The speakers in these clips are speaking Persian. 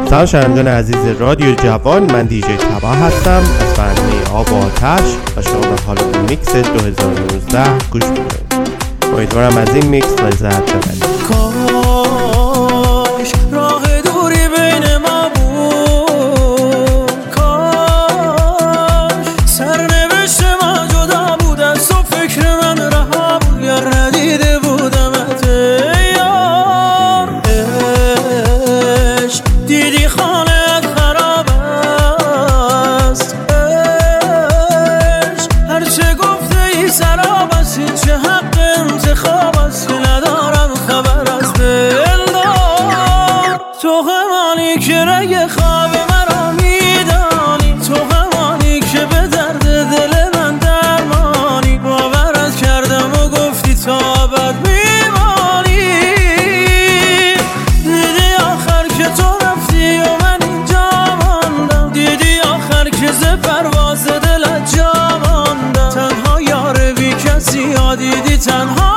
سلام شنوندگان عزیز رادیو جوان، من دیجی تبا هستم از برنامه آب و آتش و شما به حال میکس 2019 گوش میکنید. امیدوارم از این میکس لذت ببرید. کاش راه دوری بین ما بود، کاش سرنوشت ما جدا بود از تو، فکر من رها بود یا ندیده بودمت یار. عشق دیدی خانه‌ات خراب است، عشق هرچه گفته ای سراب است، هیچ حق انتخاب است که ندارم خبر از دلدار. تو همانی که رگ خواب مرا میدانی، تو همانی که به درد دل من درمانی، باورت کردم و گفتی تا ابد میمانی. دیدی آخر که تو رفتی و من اینجا ماندم، دیدی آخر که ز پرواز دلت جا ماندم. تنها یار بی کسی ها دیدی تنها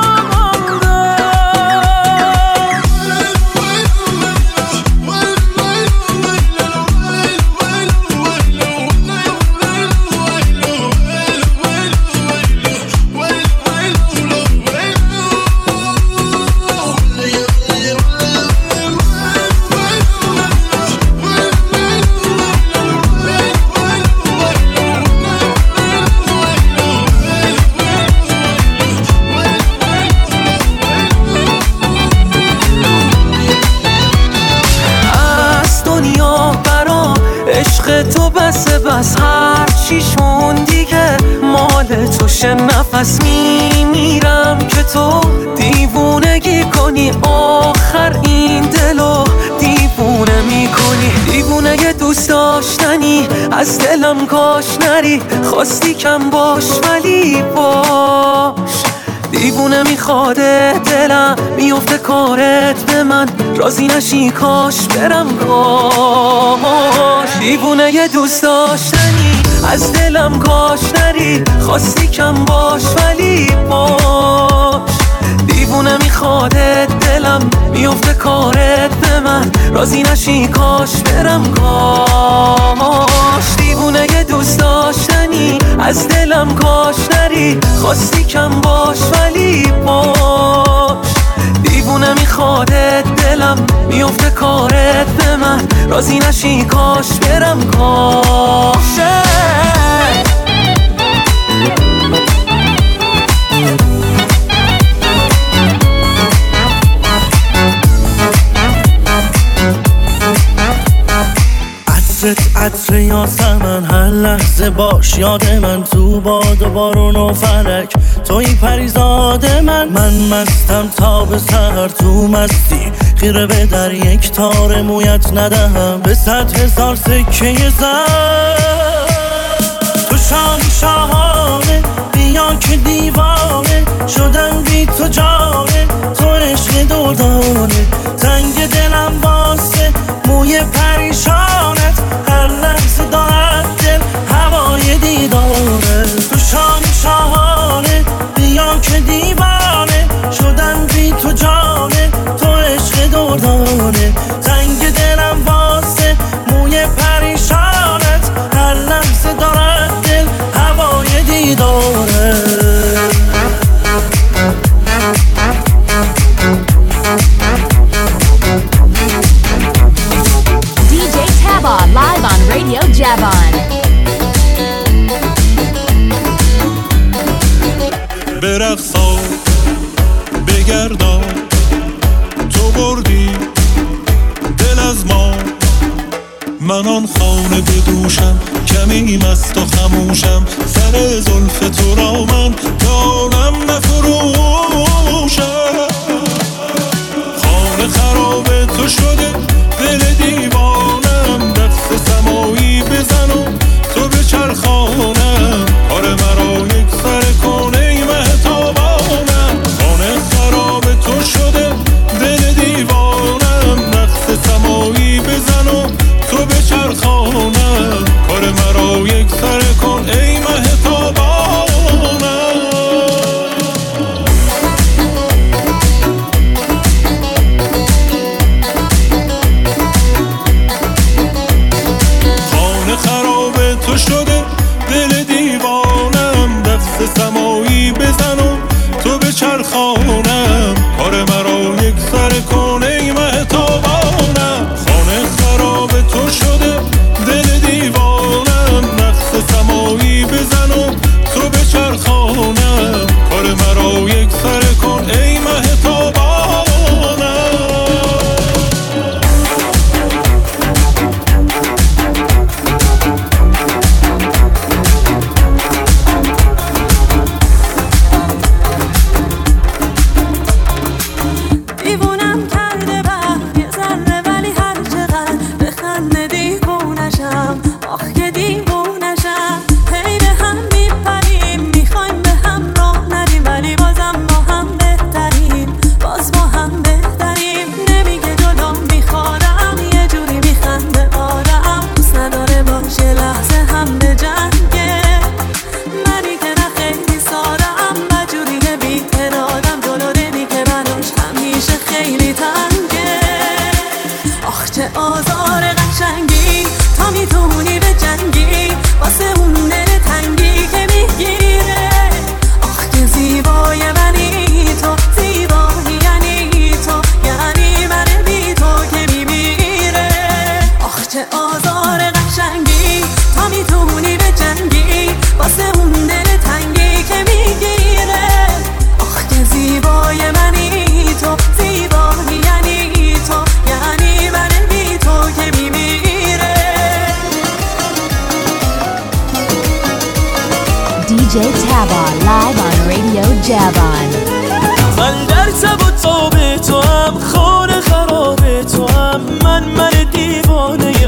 تو بس هر چیشون دیگه مال توشه. نفس میمیرم که تو دیوونگی کنی، آخر این دلو دیوونه میکنی. دیوونه دوست داشتنی از دلم کاش نری، خواستی کم باش ولی باش. دیوونه میخواده دلم میفته کارت به من، راضی نشی کاش برم کاش. دیوونه یه دوست داشتنی از دلم کاش نری، خواستی کم باش ولی باش. دیوونه میخواده دلم میفته کارت به من، راضی نشی کاش برم کاش. دیوونه یه دوست داشتنی از دلم کاش نری، خواستی کم باش ولی باش. دیوونه میخواده دلم میفته کارت به من، راضی نشی کاش برم کاش. عطر یاسمن هر لحظه باش یاد من، تو باد و بارون و فلک توی پریزاد من. من مستم تا به سحر تو مستی، خیره به در یک تار مویت ندهم به 100,000 سکه زر. تو شاهانه بیا که دیوانه شدم بی تو جانه، تو عشق دردانه تنگ دلم واسه موی پریشانت، هر لحظه دارد دل هوای دیداره. تو شاهانه بیا که دیوانه شدم بی تو جانه، تو عشق دردانه تنگ دلم واسه موی پریشانت، هر لحظه دارد دل هوای دیداره. Live on Radio Javan. برقصا بگردا تو بردی دل از ما، من آن خانه بدوشم کمی مست و خموشم، سر زلف تو را من دانم نفروشم. خانه خراب تو شده دل دیوانم، دست سمایی بزن و تو به چرخانم، کار مرا یک سر کن ای مهتابانم. خانه خراب تو شده دل دیوانم، دست سمایی بزن و تو به چرخانم، کار مرا یک سر کن ای مهتابانم. بچرخانم کار مرا یک سر کن ای مهتابانم خانه خراب تو شده دل دیوانم رقص سمایی بزن و تو بچرخانم کار مرا یک سر کن ای مهتابانم DJ Taba live on Radio Javan. من در تب و تاب تو هم خانه خراب تو هم من دیوانه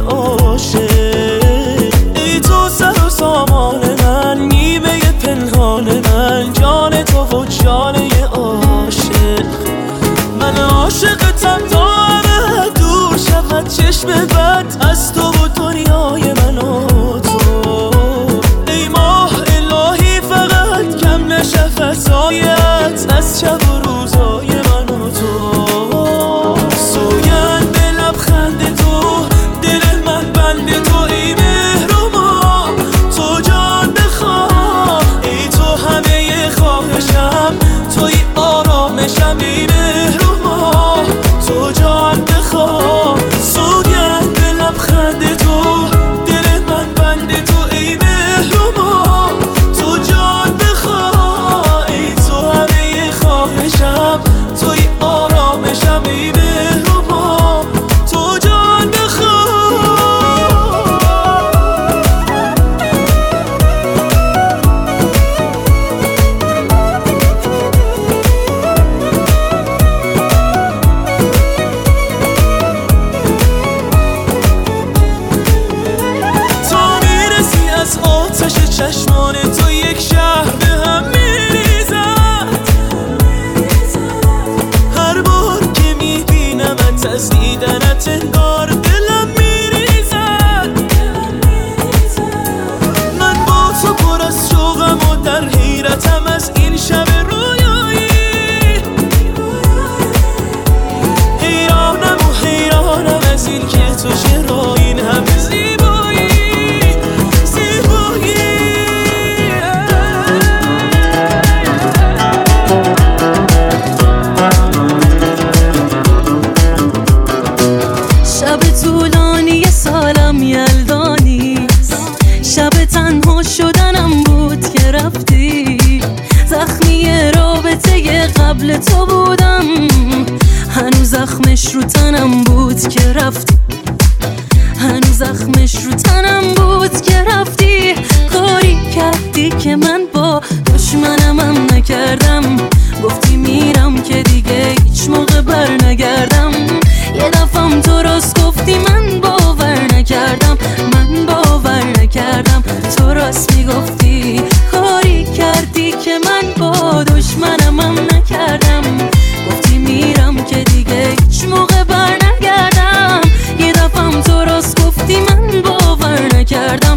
عاشق ای تو سر و سامان من نیمه پنهان من جان تو و جانه عاشق من عاشقتم تا همه دور شود چشم بد از تو و دنیای من و تو ای ماه الهی فقط کم نشه فضایت از شب و روزای من و تو سوگند به لبخند تو دل من بند تو ای مهرما تو جان بخواه ای تو همه خواهشم توی آرامشم ای مهرما تو جان بخواه سوگند به لبخند تو دل من بند تو ای مهرما تو جان بخواه ای تو همه خواهشم توی آرامشم ای مهربان تو جان بخواه تا میرسی از آتش چشمان تو یک شهر به هم میریزد هر بار که میبینمت از دیدنت انگار دلم میریزد من با تو پر از شوقم و در حیرتم از این شب رویایی حیرانم و حیرانم از این که تو چرا این همه زیبایی شب طولانی سالم یلدانیست شب تنها شدنم بود که رفتی زخمی رابطه قبل تو بودم هنوز زخمش رو تنم بود که رفتی هنوز زخمش رو تنم بود که رفتی کاری کردی که من با دشمنم هم نکردم گفتی میرم که دیگه هیچ موقع بر نگردم یه دفعم تو راست گفتی من باور نکردم تو راست میگفتی کاری کردی که من با دشمنم هم نکردم گفتی میرم که دیگه هیچ موقع بر نگردم یه دفعم تو راست گفتی من باور نکردم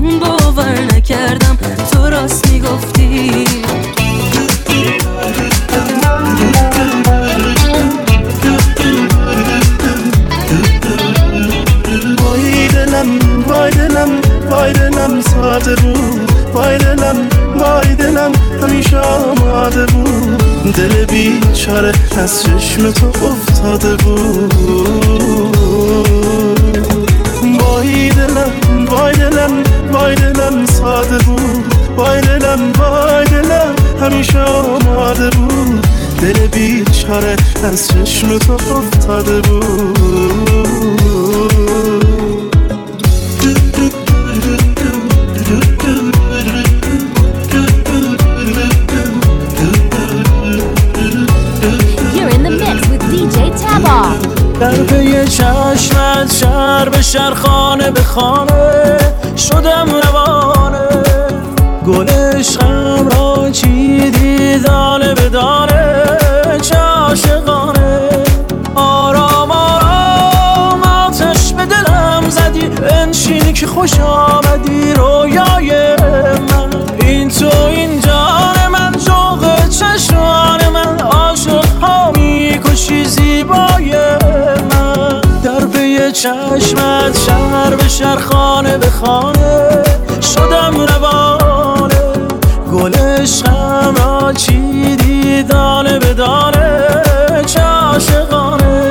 تو راست میگفتی وای دلم ساعت رو دل بیچاره از چشم تو افتاده بود. وای دلم وای دلم وای دلم ساده بود، وای دلم وای دلم همیشه آماده بود. دل بیچاره از چشم تو افتاده بود. در پی چشمت شهر به شهر خانه به خانه شدم روانه. گل عشقم را چیدی دانه به دانه، چه عاشقانه. آرام آرام آتش به دلم زدی، بنشین که خوش آمدی رویای من. این تو این جان من، جوق چشمان من، عاشق ها میکشی زیبای من. در پی چشمت شهر به شهر خانه به خانه شدم روانه. گل عشقم را چیدی دانه به دانه، چه عاشقانه.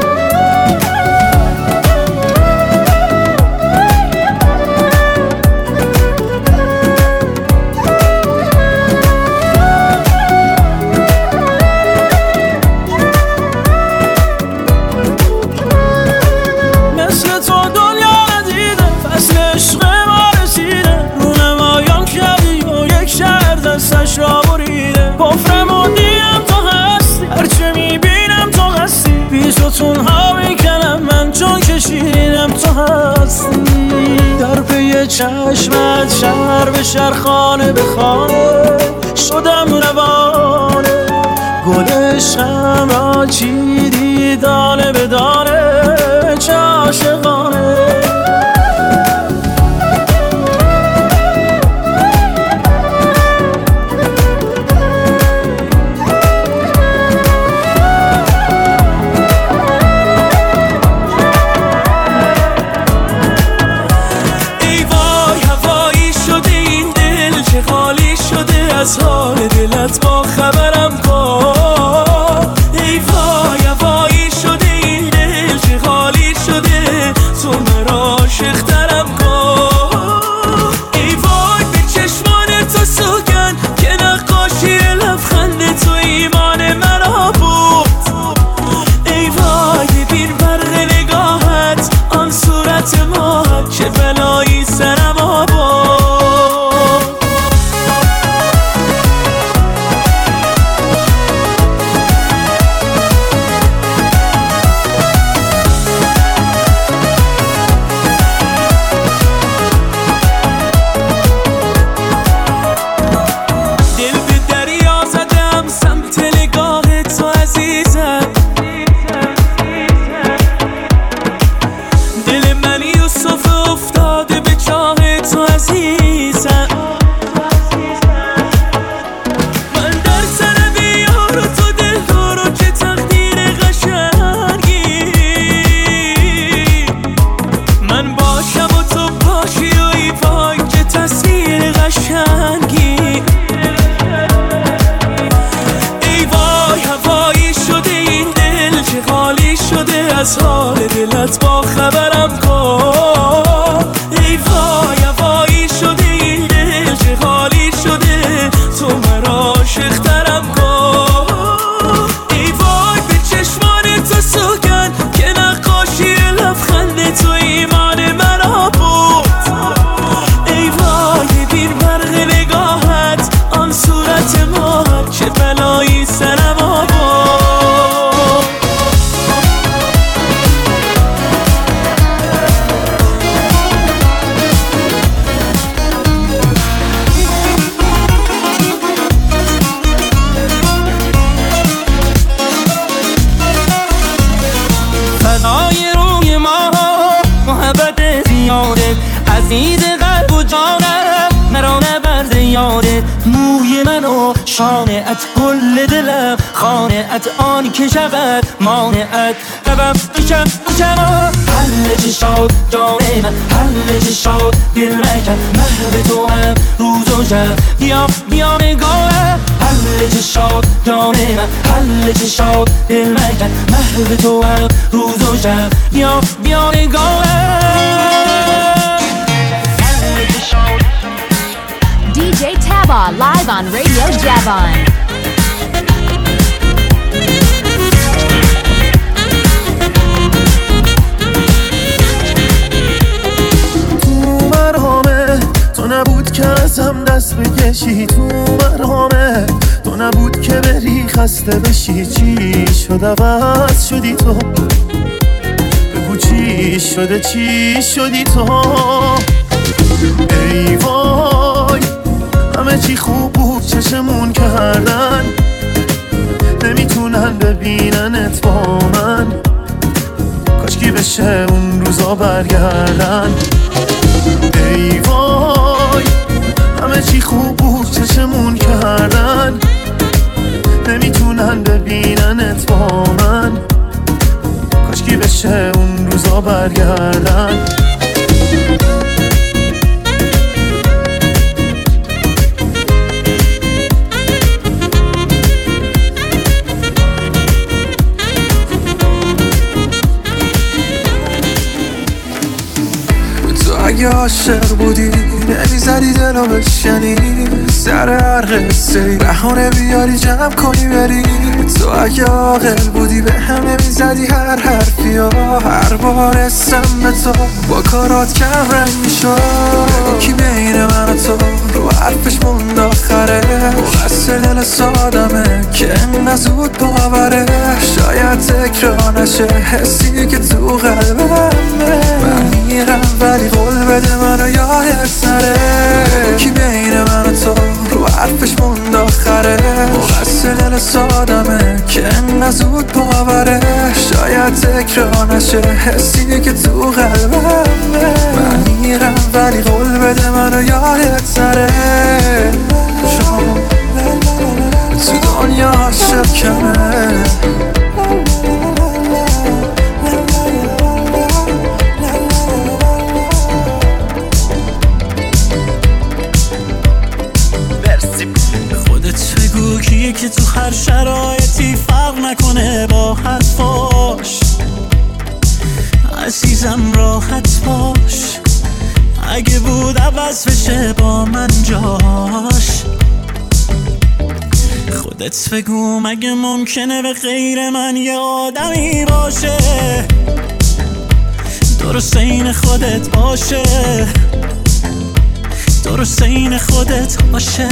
گفترمونیم تو هستی، هرچه میبینم تو هستی. بیزتون ها میکنم من چون که شیرینم تو هستی. در پی چشمت شهر به شهر خانه به خانه شدم روانه. گل عشقم را چیدی دانه به دانه، چه عاشقانه. از حال دلت با خبرم کن. ای وای هوایی شده این دل چه خالی شده، تو مرا عاشق‌ترم کن. ای وای به چشمان تو سوگن که نقاشی لبخند تو ایمان مرا بود. ای وای ببین برق نگاهت آن صورت ماهت، چه بلایی سرم آورد. از حال دلت با خبرم کن. ای وای هوایی شده این دل چه خالی شده، تو مرا عاشق‌ترم کن. ای وای به چشمان تو سوگن که نقاشی لبخند تو ایمان مرا بود. ای وای ببین برق نگاهت آن صورت ماهت، چه بلایی سرم آورد. شانعت گل دلم، خانعت آنی که شود مانعت قبم میشم حل چشات جان من، حل چشات دل مکن، محو تو هم روز و شب، بیا نگاهم. حل چشات جان من، حل چشات دل مکن، محو تو هم روز و شب، بیا نگاهم. DJ Taba live on Radio Javon. تو مرهامه تو نبود که ازم دست بکشی، تو مرهامه تو نبود که بری خسته بشی. چی شد عوض شدی تو، بگو چی شده چی شدی تو. ای وای همه چی خوب بود چشمون کردن، نمیتونن ببیننت با من، کاشکی بشه اون روزا برگردن. ای وای همه چی خوب بود چشمون کردن، نمیتونن ببیننت با من، کاشکی بشه اون روزا برگردن. اگه عاشق بودی نمیزدی دلو بشنی، سر هر قصه بهانه بیاری جمع کنی بری. تو اگه عاقل بودی به هم نمیزدی هر حرفی ها، هر بار اسم به تو با کارات کم رنگ میشد. کی بین من و تو رو حرفش موند آخره، مقصر دل سادمه که انقدر زود باوره. شاید تکرار نشه حسی که تو قلبمه، من میرم ولی قول بده منو یادت نره. کی بین من و تو رو حرفش موند آخره، مقصر دل سادمه که انقدر زود باوره. شاید تکرار نشه حسی که تو قلبمه، من میرم ولی قول بده منو یادت نره. تو دنیا عاشق کمه، کیه که تو هر شرایطی فرق نکنه با حرفاش. عزیزم راحت باش، اگه بود عوض بشه با من جاش. خودت بگو مگه ممکنه به غیر من یه آدمی باشه، درست این خودت باشه، درست این خودت عاشق.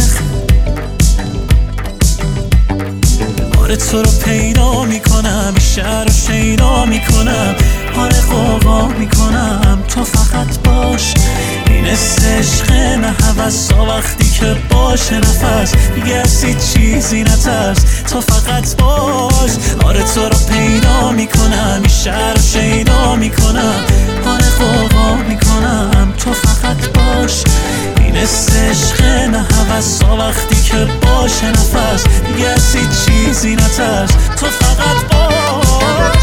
آره تو رو پیدا میکنم، شهر رو شیدا میکنم، آره قوقا میکنم، تو فقط باش. این عشق نه هوسا، وقتی که باشه نفس دیگه از هیچ چیزی نترس، تو فقط باش. آره تو رو پیدا میکنم، شهر رو شیدا میکنم، آره قوقا میکنم، تو فقط باش. این عشق نه هوسا، وقتی که باشه نفس دیگه از هیچ چیزی نترس، تو فقط باش.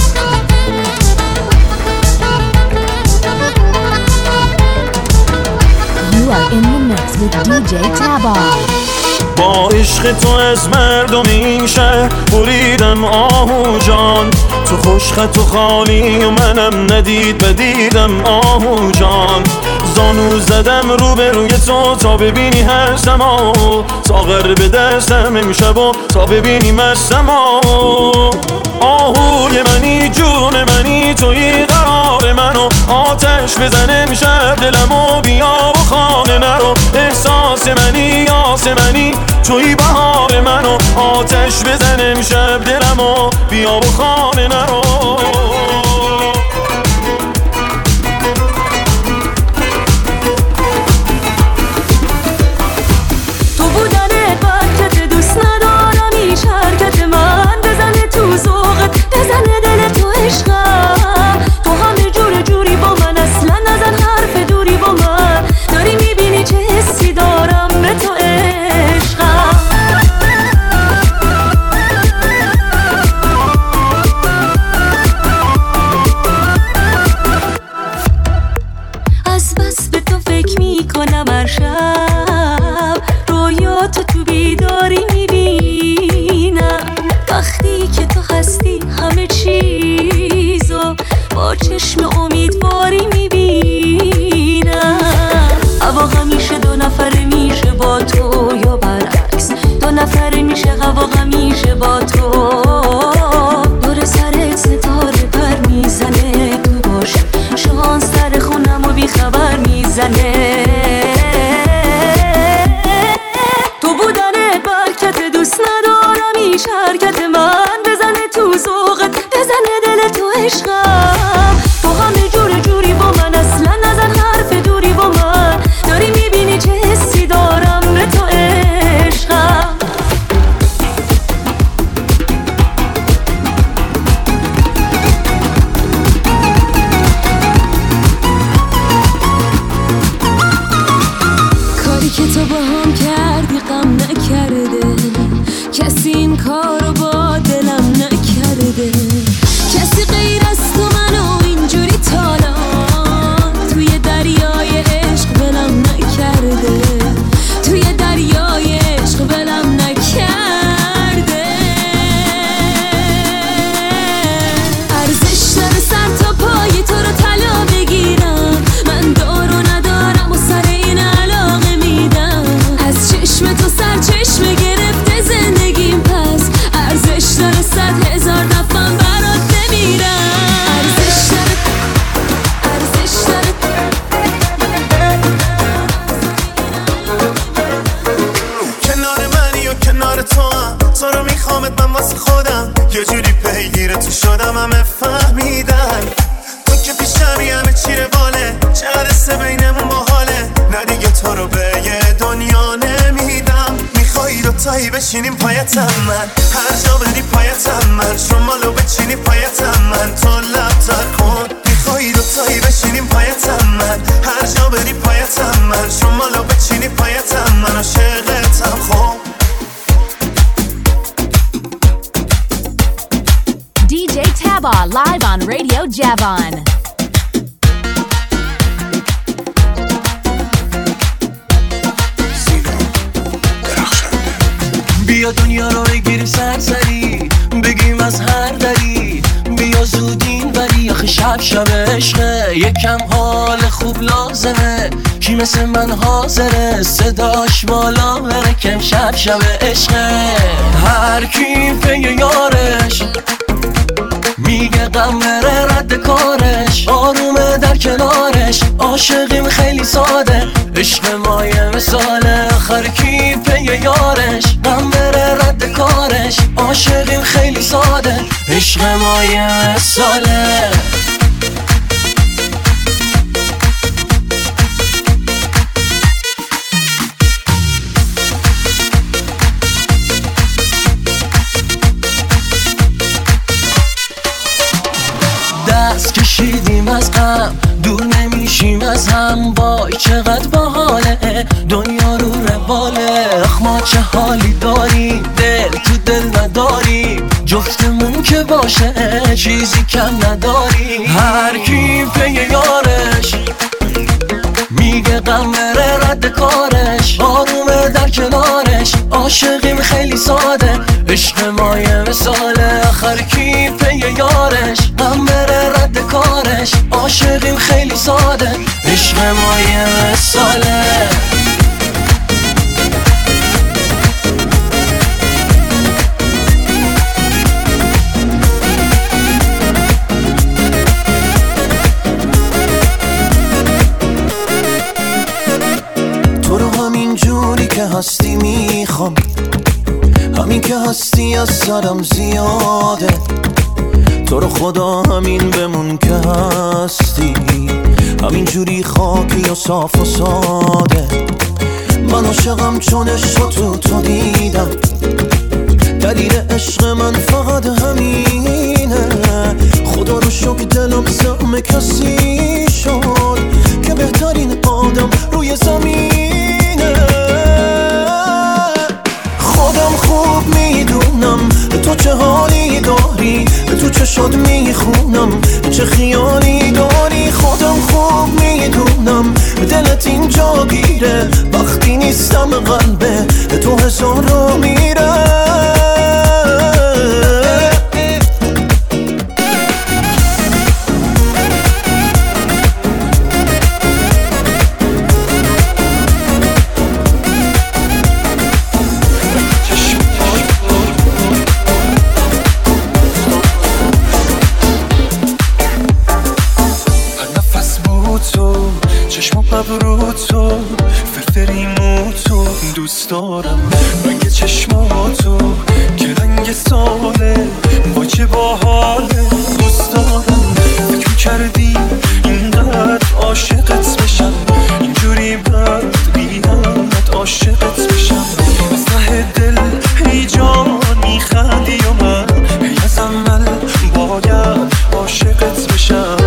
You are in the mix with DJ Taba. با عشق تو از مردم شهر بریدم آهو جان، تو خوشخط و خالی و منم ندید بدیدم آهو جان. زانو زدم رو به روی تو تا ببینی هستم ساغر به دستم امشب و تا ببینی مستم آهوی منی جون منی توی قرار منو، آتش بزن امشب دلمو بیا و خانه نرو. احساس منی آسمنی توی بهار منو، آتش بزن امشب دلمو بیا و خانه نرو. بزنه دل تو عشقم، تو همه جور جوری با من، اصلا نزن حرف دوری با من. داری میبینی چه حسی دارم به تو عشقم. چشم امیدواری میبینم. هوا همیشه دو نفره میشه با تو یا برعکس، دو نفره میشه هوا همیشه با تو. دور سرت ستاره پر میزنه، تو باشه شانس سر خونم و بیخبر میزنه. تو بودن برکت دوست ندارم، ایش حرکت من بزنه تو ذوقت، بزنه دل تو عشقم. تو همه جوری با من، اصلا نزن حرف دوری با من. داری میبینی چه حسی دارم به تو عشقم. کاری که تو با هم کردی غم نکرده، کسی این کارو با دلم نکرده. کسی غیر از تو منو اینجوری تالان توی دریای عشق بلم نکرده، توی دریای عشق بلم نکرده. ارزش داره سر تا پای تو رو طلا بگیرم، من دارو ندارم و سر این علاقه میدم. از چشم تو سر چشمه گرفته زندگیم، پس ارزش داره 100,000 دفعه برات بمیرم. ارزش داره، ارزش داره. کنار منی و کنار تو هم، تو رو میخوامت من واسه خودم. یه جوری پیگیر تو شدم همه فهمیدن، تو که پیشمی همه چی رواله، چه عرصه بینمون باحاله. نه دیگه تو رو به یه دنیا نمیدم. میخوایی دوتایی بشینیم پایتم من، هر جا بدی پایتم من. شمالو بچینی پایتم من، تو لب تر کن. میخوایی دوتایی بشینیم پایتم من، هر جا بدی پایتم من. شمالو بچینی پایتم من، عاشقتم خب. DJ Taba live on Radio Javon. بیا دنیا رو بگیریم سرسری، بگیم از هر دری. بیا زودین ولی آخه شب عشقه، یکم حال خوب لازمه. کی مثل من حاضره صداش بالا بره، کم شب عشقه. هر کی پی یارش میگه غم بره رد کارش، آرومه در کنارش. عاشقیم خیلی ساده، عشق ما یه مثاله. آخر کی پی یارش غم بره رد کارش، عاشقیم خیلی ساده، عشق ما یه مثاله. دست کشیدیم از غم، دور نمیشیم از هم. وای چقدر باحاله دنیا رو رواله. اخ ما چه حالی داریم، دل تو دل نداریم. جفتمون که باشه چیزی کم نداریم. هر کی پی یارش میگه غم بره رد کارش، آرومه در کنارش. عاشقیم خیلی ساده، عشق ما یه مثاله. آخر کی پی یارش غم بره رد کارش، عاشقیم خیلی ساده، عشق ما یه مثاله. تو رو همین جوری که هستی میخوام، همین که هستی از سرم زیاده. تو رو خدا همین بمون که هستی، همین جوری خاکی و صاف و ساده. من عاشقم چون عشق تو دیدم، دلیل عشق من فقط همینه. خدا رو شکر دلم زحم کسی شد که بهترین آدم روی زمینه. خودم خوب میدونم تو چه حالی داری، تو چشات میخونم چه خیالی داری. خودم خوب میدونم دلت اینجا گیره، وقتی نیستم قلبه تو هزار رو میره. دوست دارم. رنگ چشماتو که رنگ ساله با چه باحاله دوست دارم. فکر کردی اینقدر عاشقت بشم، اینجوری بد بیانت عاشقت بشم. از ته دل ای جان میخندی و من ای از اول باید عاشقت بشم.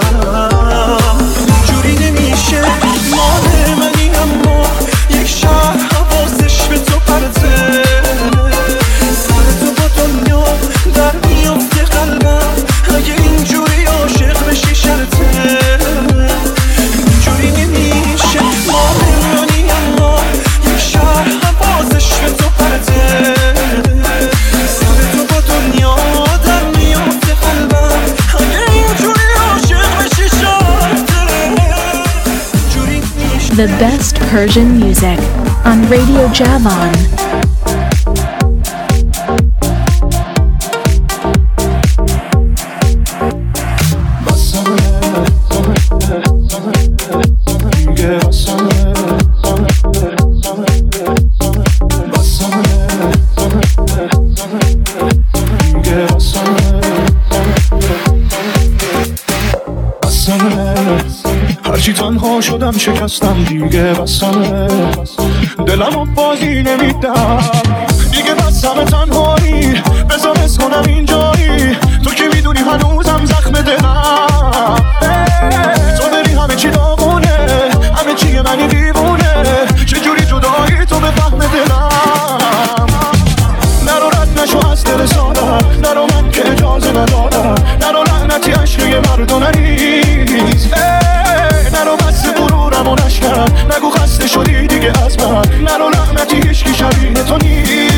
اینجوری نمیشه مال منی اما یک شهر حواسش به تو پرته. سر تو با دنیا در میافته قلبم اگه اینجوری عاشق بشی شرطه. اینجوری نمیشه مال منی اما یک شهر حواسش به تو پرته. سر تو با دنیا در میافته قلبم اگه اینجوری عاشق بشی شرطه. The best Persian music on Radio Javan. هرچی تنها شدم شکستم دیگه بسمه، دلمو بازی نمیدم دیگه بسمه. تنهایی بذار حس کنم اینجایی، تو که میدونی هنوزم زخم دلم. تو بری همه چی داغونه، همه چی منی دیوونه، چجوری جدایی تو به فهم دلم. نرو رد نشو از دل سادم، نرو من که اجازه ندادم، نرو لعنتی عشقی مردم نیست. نرو بس غرورم و نشکن، نگو خسته شدی دیگه از من، نرو لعنتی هیچکی شبیه تو نیست.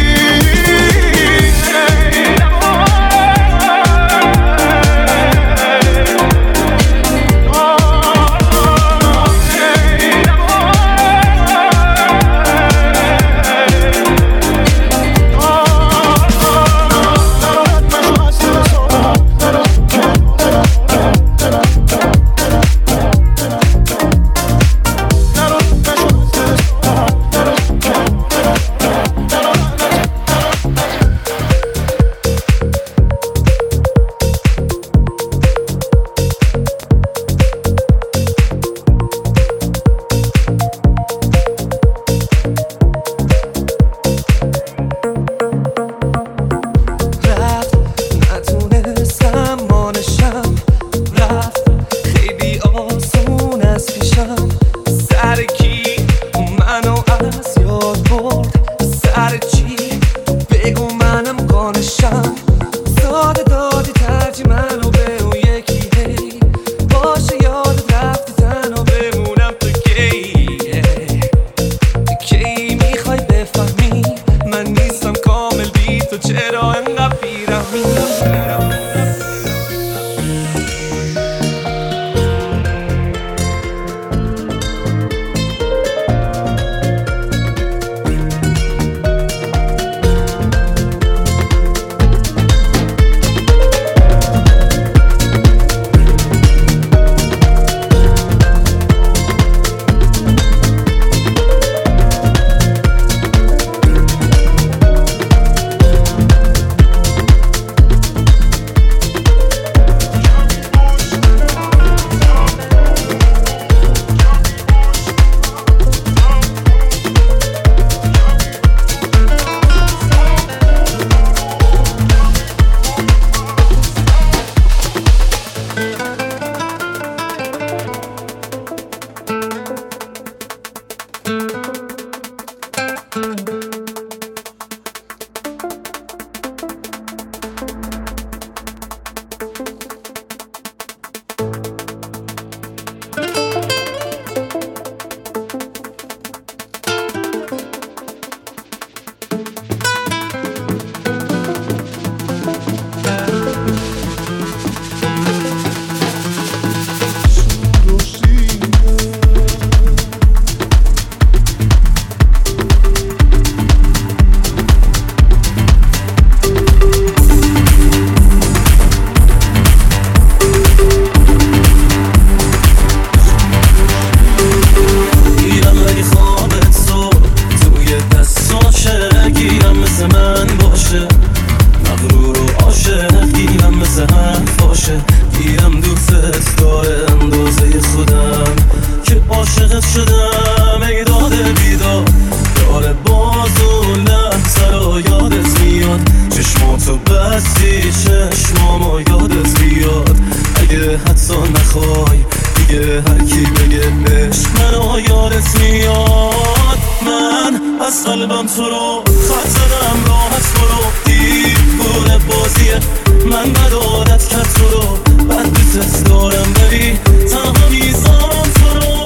قلبم تو رو خط زدم راه از تو رو دیوونه بازیه من بد عادت کرد تو رو بد دوست دارم ولی تنها میذارم تو رو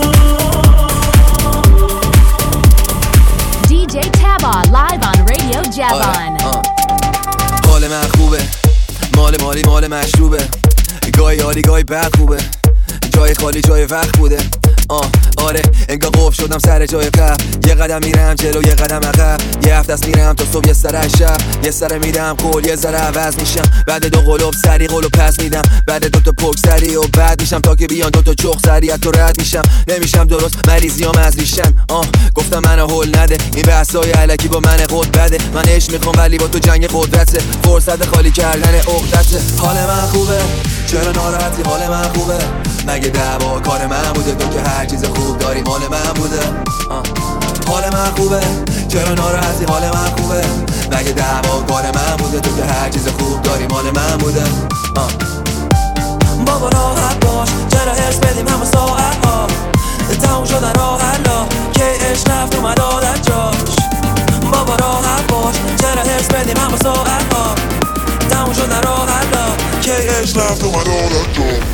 DJ Taba live on Radio Javon. حال من خوبه مال مشروبه گاهی عالی گاهی بد خوبه جای خالی جای وقت بوده آره انگار قفل شدم سر جای قبل یه قدم میرم جلو یه قدم عقب یه هفته است میرم تا صبح یه سر شب یه سر میدم قول یه ذره عوض میشم بعد دو قلوب سری قلوب پس میدم بعد دو تا پک سری و بعد میشم تا که بیان دو تا چخ سری از تو رد میشم نمیشم درست مریضیام از ریشن گفتم منو هول نده این بحثای الکی با من خود بده من عشق میخوام ولی با تو جنگ قدرته فرصت خالی کردن عقدته حال من خوبه چرا ناراحتی حال من خوبه مگه دعوا کار من بوده تو که هر چیز خوب داری مال من بوده حال من خوبه چرا ناراحتی حال من خوبه مگه دعوا کار من بوده تو که هر چیز خوب داری مال من بوده بابا راحت باش چرا حرص بدیم همه ساعت ها تموم شدن راه حلا که عشق رفت اومد عادت جاش بابا راحت باش چرا حرص بدیم همه ساعت ها تموم شدن راه حلا که عشق رفت اومد عادت جاش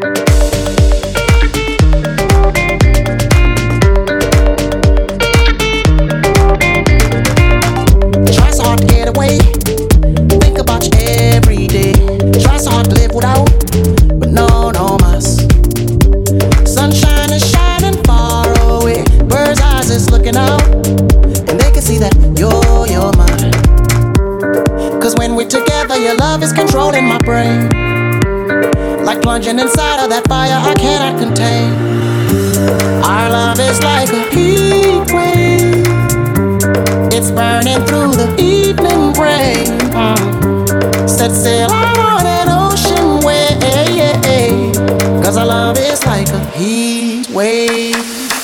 Think about you every day. Try so hard to live without, but no mas. Sunshine is shining far away. Bird's eyes is looking out, and they can see that you're mine. Cause when we're together, your love is controlling my brain. Like plunging inside of that fire I cannot contain. Our love is like a heat wave. It's burning through the evening rain. Set sail out on an ocean wave. Cause our love is like a heat wave.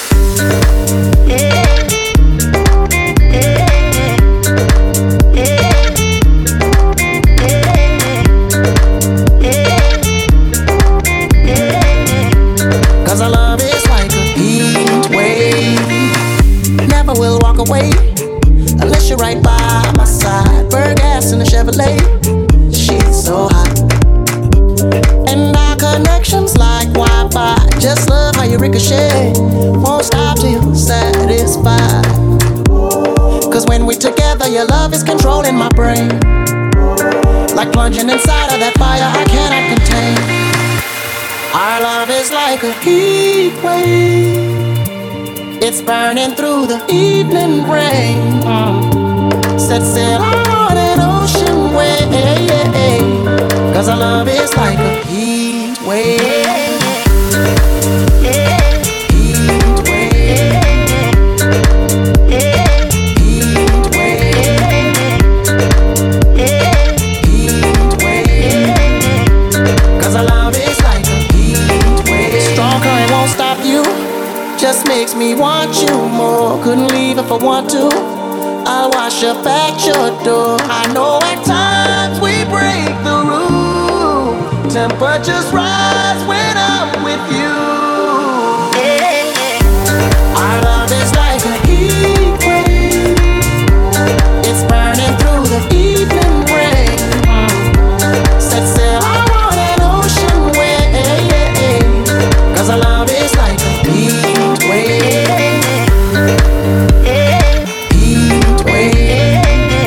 Cause our love is like a heat wave. Never will walk away unless you're right by my side. Burn gas in a Chevrolet, she's so hot. And our connection's like Wi-Fi. Just love how you ricochet. Won't stop till you're satisfied. Cause when we're together, your love is controlling my brain. Like plunging inside of that fire I cannot contain. Our love is like a heat wave. It's burning through the evening rain. Set sail on an ocean wave. Cause our love is like a heat wave. Heat wave. Heat wave. Heat wave. Cause our love is like a heat wave. Strong current won't stop you, just makes me want you more. Couldn't leave if I want to. I'll wash up at your door. I know at times we break the rules. Temperatures rise when I'm with you. Our love is like a heat wave. It's burning through the evening rain. Set sail out on an ocean wave. Cause our love is like a heat wave. Heat wave.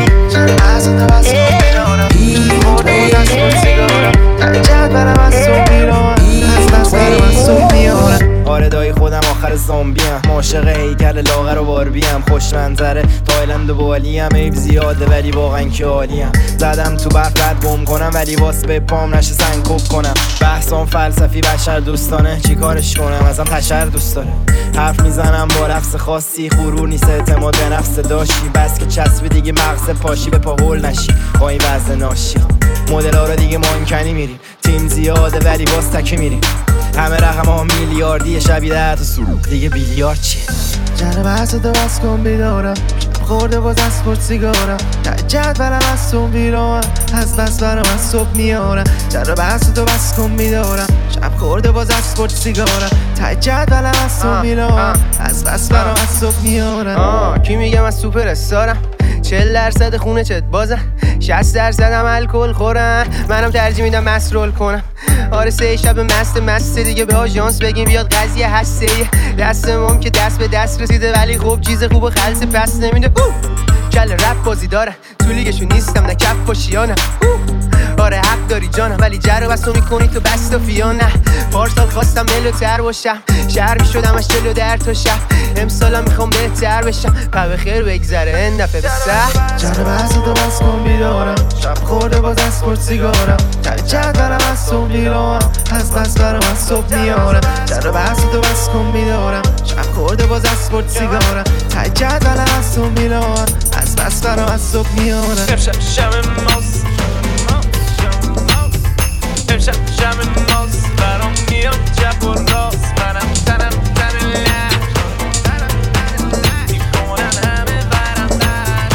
آره دایی خودم آخر زامبیم عاشق هیکل لاغر و باربیم خوش منظره تایلند و بالیم عیب زیاده ولی واقعا که عالیم زدم تو برق رد بم کنم ولی واس به پام نشه سنکوب کنم بحثام فلسفی بشر دوستانه چی کارش کنم ازم تشر دوست داره حرف میزنم با لفظ خاصی غرور نیست اعتماد به نفس داشتی بس که چسبی دیگه مغز پاشی به پا هول نشی با این وزن ناشی مدل ها رو دیگه مانکنی میریم تیم زیاده ولی باز تکی میریم همه رقم ها میلیاردی شبیه 10 تا سوروخ دیگه بیلیارد چیه جنه بحث تو بس کن بیدارم خورده باز از پرد سیگارم تجد برم از تو بیرام از بس برم از صبح میارم جر بحث تو بس کن میدارم شب خورده باز از پرد سیگارم تجد برم از تو میرام از بس برم از صبح میارم کی میگم از سوپر استارم 40% خونه چت بازم 60% هم الکل خورم منم ترجیح میدم مست رول کنم آره 3 شب مست دیگه به آژانس بگیم بیاد قضیه هسته دستمون که دست به دست رسیده ولی خوب چیز خوب و خلص پس نمیده کل رپ بازی داره تو لیگشون نیستم نه کف پاشیانم آره حق داری جانم ولی جر و بستو میکنی تو بست و فیانه پارسال خواستم ملوتر باشم شهر میشدم از 40 در تا شب امسالم میخوام بهتر بشم به خیر بگذره این دفعه به سر جر و بستو تو بس کن بیدارم شب خورده باز از پرد سیگارم تجد برم از تو بیرام از بس برم از صبح میارم جر و بستو تو بس کن بیدارم شب خورده باز از پرد سیگارم تجد برم از تو بیرام از بس برم از صبح میارم امشب شب ناز برام میاد جب و راست منم تنم تن لح میکنن همه برندش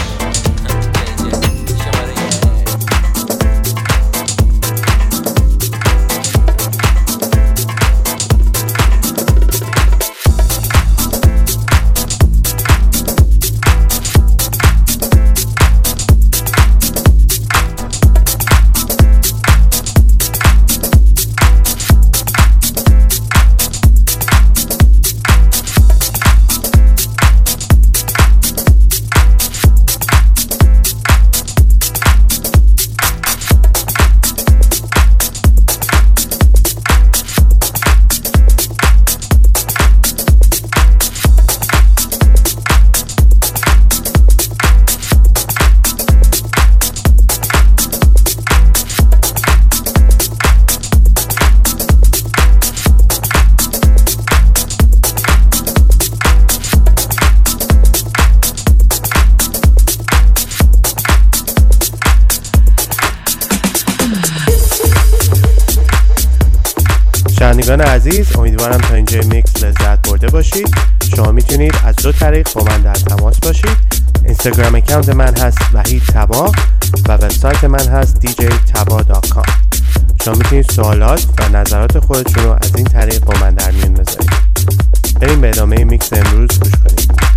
شنوندگان عزیز، امیدوارم تا اینجای میکس لذت برده باشید. شما میتونید از 2 طریق با من در تماس باشید. اینستاگرام اکانت من هست وحید تبا و وبسایت من هست djtaba.com. شما میتونید سوالات و نظرات خودتون رو از این طریق با من در میون بذارید. بریم به ادامه میکس امروز گوش کنید.